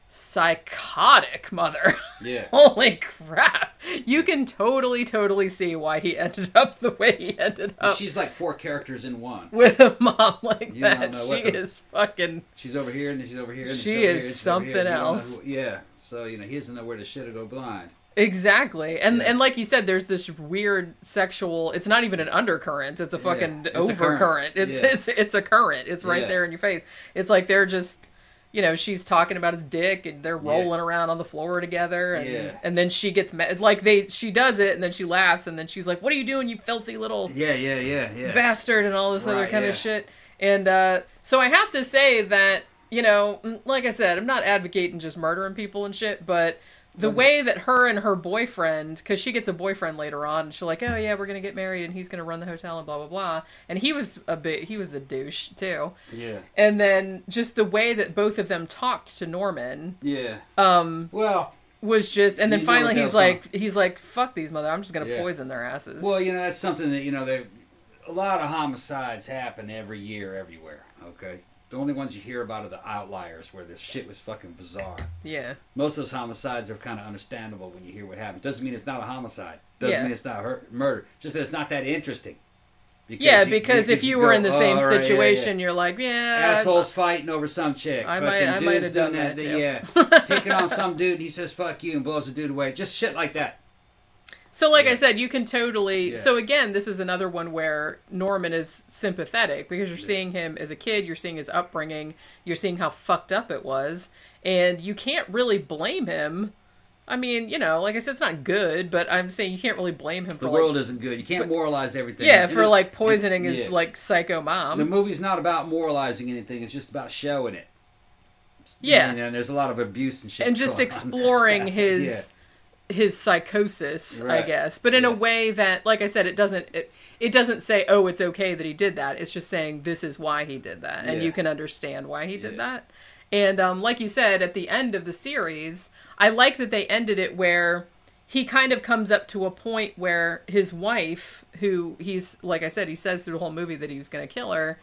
psychotic mother. Yeah. Holy crap. You can totally, totally see why he ended up the way he ended up She's like four characters in one. with a mom like You that. don't know what She the- is fucking... She's over here, and then she's over here, and then She she's over is here, and she's over here. something You don't know else. who- yeah. So you know he doesn't know where to shit or go blind. Exactly. And Yeah. and like you said, there's this weird sexual... It's not even an undercurrent. It's a fucking it's a current. overcurrent. It's, Yeah. it's, it's a current. It's right Yeah. there in your face. It's like they're just... you know, she's talking about his dick and they're rolling Yeah. around on the floor together. And, Yeah. and then she gets mad. Like, they, she does it and then she laughs and then she's like, what are you doing, you filthy little Yeah, yeah, yeah, yeah. bastard, and all this other Right, kind yeah. of shit. And uh, so I have to say that, you know, like I said, I'm not advocating just murdering people and shit, but the Well, way that her and her boyfriend, because she gets a boyfriend later on, and she's like, oh yeah, we're gonna get married, and he's gonna run the hotel, and blah blah blah. And he was a bit, he was a douche too. Yeah. And then just the way that both of them talked to Norman, Yeah. um, Well, was just, and then You know finally what he's that's like, he's like, fuck these mother, I'm just gonna Yeah. poison their asses. well, you know, that's something that, you know, they, a lot of homicides happen every year everywhere, okay? The only ones you hear about are the outliers where this shit was fucking bizarre. yeah, Most of those homicides are kind of understandable when you hear what happened. Doesn't mean it's not a homicide. Doesn't Yeah. mean it's not hurt, murder. Just that it's not that interesting. Because yeah, you- because if you were go, in the "Oh, same all right, yeah, yeah." situation, you're like, yeah, Assholes fighting over some chick. I Fucking might- I dudes might have done done that, too. Yeah, picking on some dude. He says "fuck you" and blows the dude away. Just shit like that. So, like Yeah. I said, you can totally. Yeah. So again, this is another one where Norman is sympathetic because you're Yeah. seeing him as a kid, you're seeing his upbringing, you're seeing how fucked up it was, and you can't really blame him. I mean, you know, like I said, it's not good, but I'm saying you can't really blame him for The like, world isn't good. You can't moralize everything. yeah, And for it- like poisoning it- his yeah. like psycho mom. The movie's not about moralizing anything. It's just about showing it. Yeah. And, and there's a lot of abuse and shit. and just going on. exploring his his psychosis, I Right. guess, but in a Yeah. way that, like I said, it doesn't it, it doesn't say, oh, it's okay that he did that. It's just saying this is why he did that, and Yeah. you can understand why he did Yeah. that. And um, like you said, at the end of the series, I like that they ended it where he kind of comes up to a point where his wife, who he's, like I said, he says through the whole movie that he was going to kill her,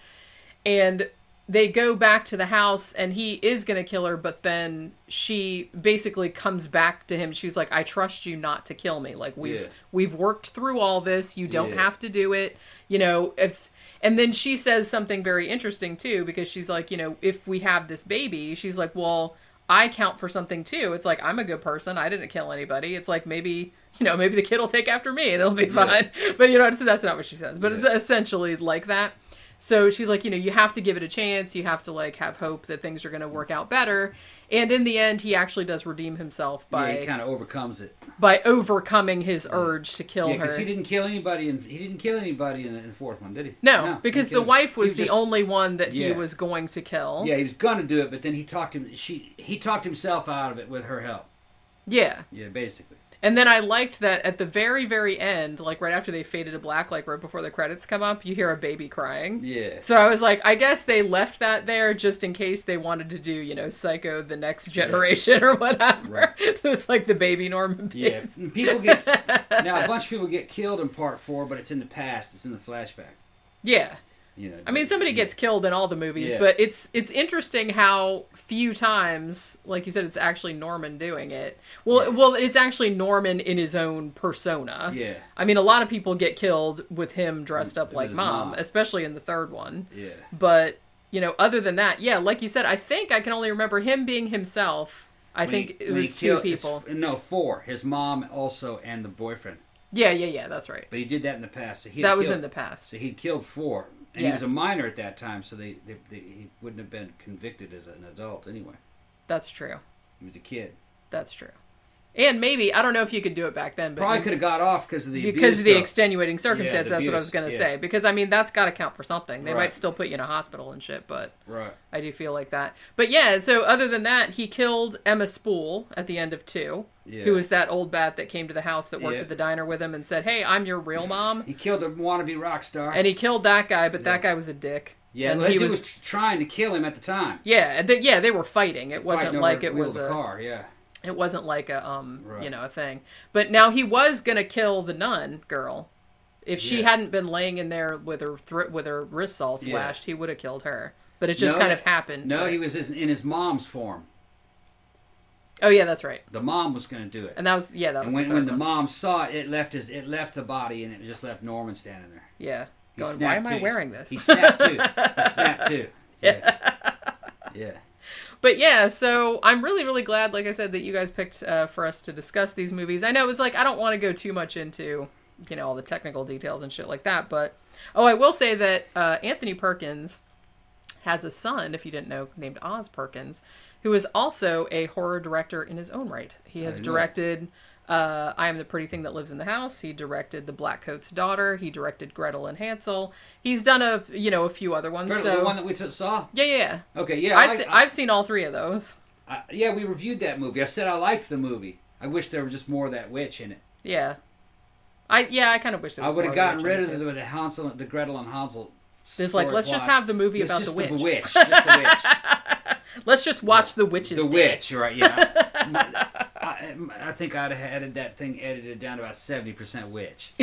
and they go back to the house and he is going to kill her, but then she basically comes back to him. She's like, I trust you not to kill me. Like we've, Yeah. we've worked through all this. You don't Yeah. have to do it. You know, if, and then she says something very interesting too, because she's like, you know, if we have this baby, she's like, well, I count for something too. It's like, I'm a good person. I didn't kill anybody. It's like, maybe, you know, maybe the kid will take after me and it'll be Yeah. fine. But you know, it's- that's not what she says, but Yeah. it's essentially like that. So she's like, you know, you have to give it a chance. You have to like have hope that things are going to work out better. And in the end, he actually does redeem himself Yeah, by he kind of overcomes it. by overcoming his urge to kill Yeah, her. because he didn't kill anybody, and he didn't kill anybody in the, in the fourth one, did he? No, he because didn't the kill- wife he was the just- only one that he Yeah. was going to kill. Yeah, he was gonna do it, but then he talked him. She he talked himself out of it with her help. Yeah. Yeah, basically. And then I liked that at the very, very end, like right after they faded to black, like right before the credits come up, you hear a baby crying. Yeah. So I was like, I guess they left that there just in case they wanted to do, you know, Psycho the Next Generation or whatever. Right. It's like the baby Norman Yeah, Bates. and people get now a bunch of people get killed in part four, but it's in the past. It's in the flashback. Yeah. You know. I mean, somebody gets killed in all the movies, Yeah. but it's it's interesting how few times, like you said, it's actually Norman doing it. Well, Yeah. well, it's actually Norman in his own persona. Yeah. I mean, a lot of people get killed with him dressed up It like was mom, Mom. especially in the third one. Yeah. But, you know, other than that, yeah, like you said, I think I can only remember him being himself. I When think he- it when he was two killed- it's- people. No, four. His mom also and the boyfriend. Yeah, yeah, yeah, that's right. But he did that in the past. So he That was killed, in the past. So he'd killed four, and Yeah. he was a minor at that time, so they, they, they he wouldn't have been convicted as an adult anyway. That's true. He was a kid. That's true. And maybe, I don't know if you could do it back then, but Probably you- could have got off because of the because abuse of the stuff. extenuating circumstance, the that's what I abuse, was going to yeah. say. Because, I mean, that's got to count for something. They Right. might still put you in a hospital and shit, but Right. I do feel like that. But yeah, so other than that, he killed Emma Spool at the end of two, Yeah. who was that old bat that came to the house that worked Yeah. at the diner with him and said, hey, I'm your real mom. He killed a wannabe rock star. And he killed that guy, but that Yeah. guy was a dick. yeah, and well, that he dude was, was, trying to kill him at the time. yeah, and they, yeah, they were fighting. It wasn't Fighting over like the it wheel was of a the car. Yeah. it wasn't like a um Right. you know a thing. But now he was gonna kill the nun girl. If she Yeah. hadn't been laying in there with her thr with her wrists all Yeah. slashed, he would have killed her. But it just No, kind of happened. No, but- he was in his mom's form. Oh yeah, that's right. The mom was going to do it. And that was yeah, that was And when, the when third the one. mom saw it, it left his it left the body and it just left Norman standing there. Yeah. He Going, why snapped am I too. wearing this? He snapped too. He snapped too. Yeah. Yeah. But yeah, so I'm really, really glad, like I said, that you guys picked uh, for us to discuss these movies. I know it was like, I don't want to go too much into, you know, all the technical details and shit like that, but, oh, I will say that uh, Anthony Perkins has a son, if you didn't know, named Oz Perkins, who is also a horror director in his own right. He has directed uh, I Am the Pretty Thing That Lives in the House. He directed The Black Coat's Daughter. He directed Gretel and Hansel. He's done a you know a few other ones. Gretel, so... the one that we t- saw? Yeah, yeah, yeah. Okay, yeah. I've, I, se- I, I've seen all three of those. I, yeah, we reviewed that movie. I said I liked the movie. I wish there was just more of that witch in it. Yeah. I Yeah, I kind of wish there was I would have more gotten rid of it. the, the Hansel, the Gretel and Hansel. Just like, let's just have the movie it's about just the witch. The witch. Just the witch. Let's just watch the witches. The day. witch, right? Yeah. I, I think I'd have added that thing edited down to about seventy percent witch.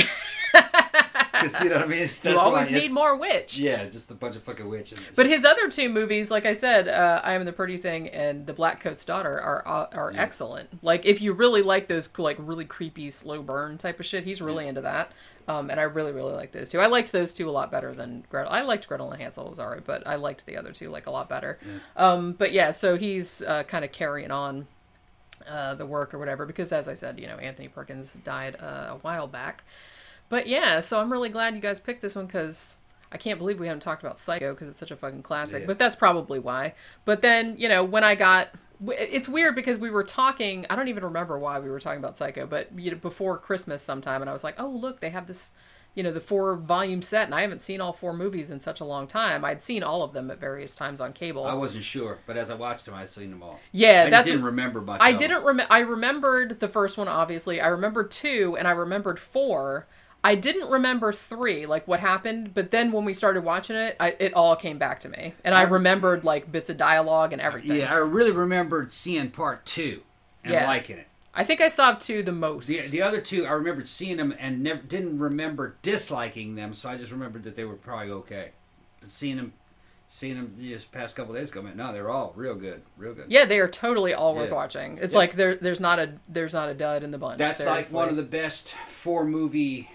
Because you know what I mean. That's you always why, need more witch. Yeah, just a bunch of fucking witch. In But his other two movies, like I said, uh, I Am the Pretty Thing and The Black Coat's Daughter, are are, are yeah. excellent. Like if you really like those like really creepy slow burn type of shit, he's really yeah. into that. Um, and I really really like those two. I liked those two a lot better than Gretel. I liked Gretel and Hansel, it was alright, but I liked the other two like a lot better. Yeah. Um, but yeah, so he's uh, kind of carrying on uh, the work or whatever because, as I said, you know, Anthony Perkins died uh, a while back. But yeah, so I'm really glad you guys picked this one because I can't believe we haven't talked about Psycho because it's such a fucking classic. Yeah. But that's probably why. But then, you know, when I got... It's weird because we were talking... I don't even remember why we were talking about Psycho, but you know, before Christmas sometime, and I was like, oh, look, they have this, you know, the four-volume set, and I haven't seen all four movies in such a long time. I'd seen all of them at various times on cable. I wasn't sure, but as I watched them, I'd seen them all. Yeah, I that's... just didn't remember much. I didn't rem- I remembered the first one, obviously. I remembered two, and I remembered four. I didn't remember three, like what happened, but then when we started watching it, I, it all came back to me. And I remembered like bits of dialogue and everything. Yeah, I really remembered seeing part two and yeah. liking it. I think I saw two the most. The, the other two, I remembered seeing them and never didn't remember disliking them, so I just remembered that they were probably okay. But seeing them, seeing them just past couple of days ago, man, no, they're all real good, real good. Yeah, they are totally all worth yeah. watching. It's yeah. like there, there's not a, there's not a dud in the bunch. That's seriously. like one of the best four movie.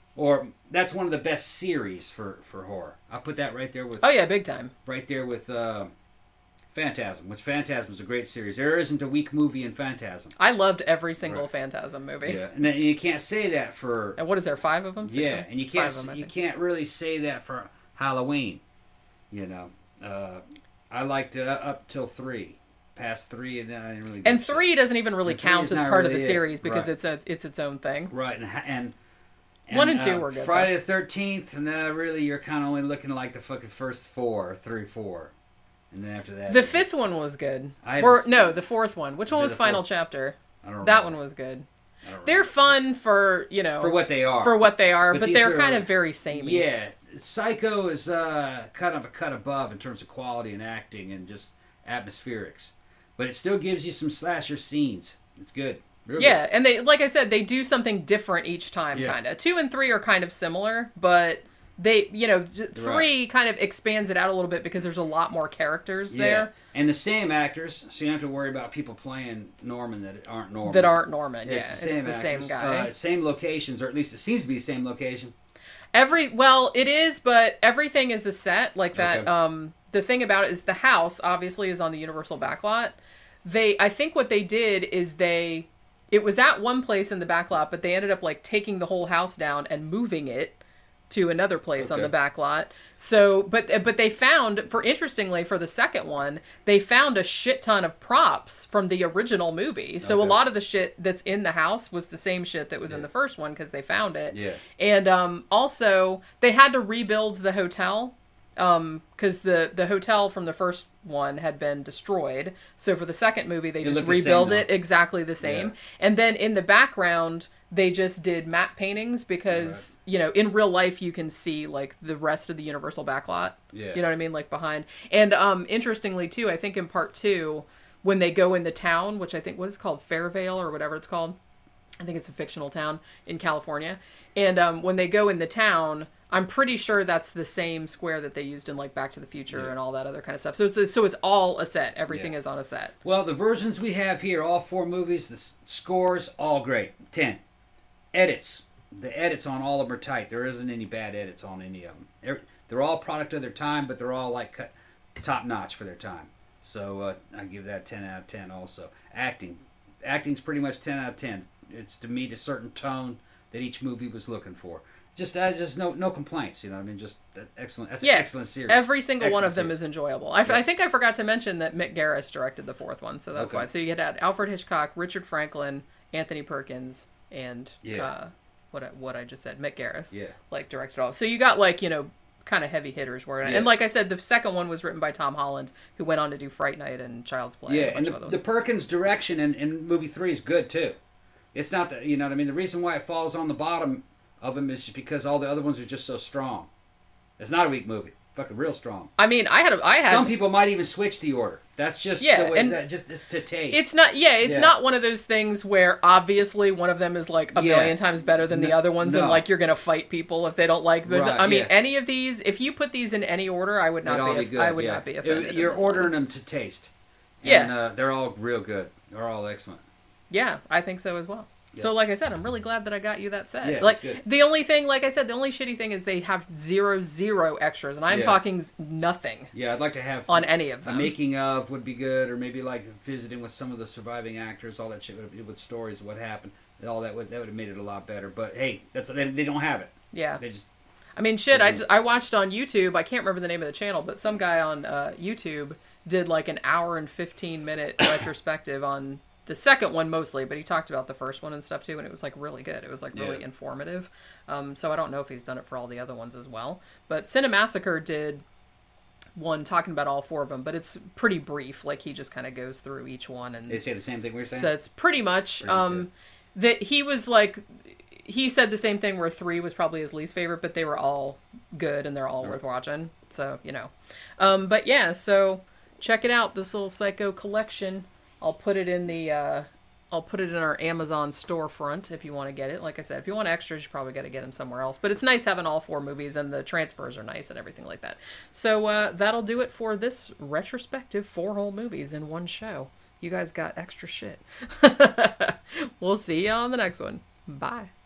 Or that's one of the best series for, for horror. I'll put that right there with... Oh, yeah, big time. Right there with uh, Phantasm, which Phantasm is a great series. There isn't a weak movie in Phantasm. I loved every single right. Phantasm movie. Yeah, and then you can't say that for... And what is there, five of them? Six yeah, of them? and you can't them, you can't really say that for Halloween. You know, uh, I liked it up till three. Past three, and then I didn't really... And three shit. doesn't even really and count as part really of the series it. because right. it's a it's its own thing. Right, and... and And, One and two uh, were good. Friday though. the thirteenth, and then really you're kind of only looking like the fucking first four, or three, four, and then after that. The fifth one was good. I or no, the fourth one. Which one was the Final fourth? Chapter? I don't that remember. one was good. I don't They're remember. fun for you know for what they are. For what they are, but, but they're are, kind of very samey. Yeah, Psycho is uh, kind of a cut above in terms of quality and acting and just atmospherics, but it still gives you some slasher scenes. It's good. Real yeah, good. and they, like I said, they do something different each time, Yeah. kind of. Two and three are kind of similar, but they, you know, three right. kind of expands it out a little bit because there's a lot more characters yeah. there. And the same actors, so you don't have to worry about people playing Norman that aren't Norman. That aren't Norman, yeah. yeah. It's the same, it's the actors, same guy. Uh, same locations, or at least it seems to be the same location. Every, well, it is, but everything is a set, like that. Okay. Um, the thing about it is the house, obviously, is on the Universal backlot. They, I think what they did is they... It was at one place in the backlot, but they ended up like taking the whole house down and moving it to another place okay. on the backlot. So, but but they found, for interestingly, for the second one, they found a shit ton of props from the original movie. So okay. a lot of the shit that's in the house was the same shit that was yeah. in the first one because they found it. Yeah. And um, also, they had to rebuild the hotel. Um, because the, the hotel from the first one had been destroyed. So for the second movie, they It just looked the rebuild same, it exactly the same. Yeah. And then in the background, they just did matte paintings because, right. you know, in real life, you can see like the rest of the Universal backlot. Yeah. You know what I mean? Like behind. And um, interestingly, too, I think in part two, when they go in the town, which I think, what is it called? Fairvale or whatever it's called. I think it's a fictional town in California. And um, when they go in the town... I'm pretty sure that's the same square that they used in like Back to the Future yeah. and all that other kind of stuff. So it's so it's all a set. Everything yeah. is on a set. Well, the versions we have here, all four movies, the s- scores, all great. Ten. Edits. The edits on all of them are tight. There isn't any bad edits on any of them. They're, they're all product of their time, but they're all like cut, top notch for their time. So uh, I give that ten out of ten also. Acting. Acting's pretty much ten out of ten. It's to meet a certain tone that each movie was looking for. just uh, just no no complaints. You know, what I mean, just uh, excellent. That's Yeah, an excellent series. Every single excellent one of them series. is enjoyable. I, Yeah. I think I forgot to mention that Mick Garris directed the fourth one, so that's Okay. why. So you had Alfred Hitchcock, Richard Franklin, Anthony Perkins, and Yeah. uh, what I, what I just said, Mick Garris. Yeah. Like directed all. So you got like you know kind of heavy hitters were in it. Yeah. And like I said, the second one was written by Tom Holland, who went on to do Fright Night and Child's Play. Yeah, and, a bunch and of the, other the ones. Perkins direction in, in movie three is good too. It's not that, you know what I mean. The reason why it falls on the bottom of them is just because all the other ones are just so strong. It's not a weak movie. Fucking real strong. I mean, I had a, I had Some people might even switch the order. That's just Yeah, the way and that, just to taste. It's not, yeah, it's Yeah. not one of those things where obviously one of them is like a Yeah. million times better than the No- other ones, and no. like you're gonna fight people if they don't like those. Right, I mean, yeah. any of these, if you put these in any order, I would They'd not all be. be Aff- good. I would yeah. not be It- offended. in You're this ordering list. them to taste. Yeah. And uh, they're all real good. They're all excellent. Yeah, I think so as well. So, Yeah. like I said, I'm really glad that I got you that set. Yeah, like it's good. the only thing, like I said, the only shitty thing is they have zero, zero extras, and I'm Yeah. talking z- nothing Yeah, I'd like to have on any of a them. making of would be good, or maybe like visiting with some of the surviving actors, all that shit would, with stories of what happened. All that would that would have made it a lot better. But hey, that's they, they don't have it. yeah. They just I mean, shit. I, Mhm. just, I watched on YouTube. I can't remember the name of the channel, but some guy on uh, YouTube did like an hour and fifteen minute retrospective on the second one mostly, but he talked about the first one and stuff too, and it was like really good. It was like really Yeah. informative. Um, so I don't know if he's done it for all the other ones as well. But Cinemassacre did one talking about all four of them, but it's pretty brief. Like he just kind of goes through each one and they say the same thing we were saying. so it's pretty much Pretty um, that he was like he said the same thing where three was probably his least favorite, but they were all good and they're all Right. worth watching. So you know, um, but yeah, so check it out. This little Psycho collection. I'll put it in the uh, I'll put it in our Amazon storefront if you want to get it. Like I said, if you want extras, you probably got to get them somewhere else. But it's nice having all four movies, and the transfers are nice and everything like that. So uh, that'll do it for this retrospective four whole movies in one show. You guys got extra shit. We'll see you on the next one. Bye.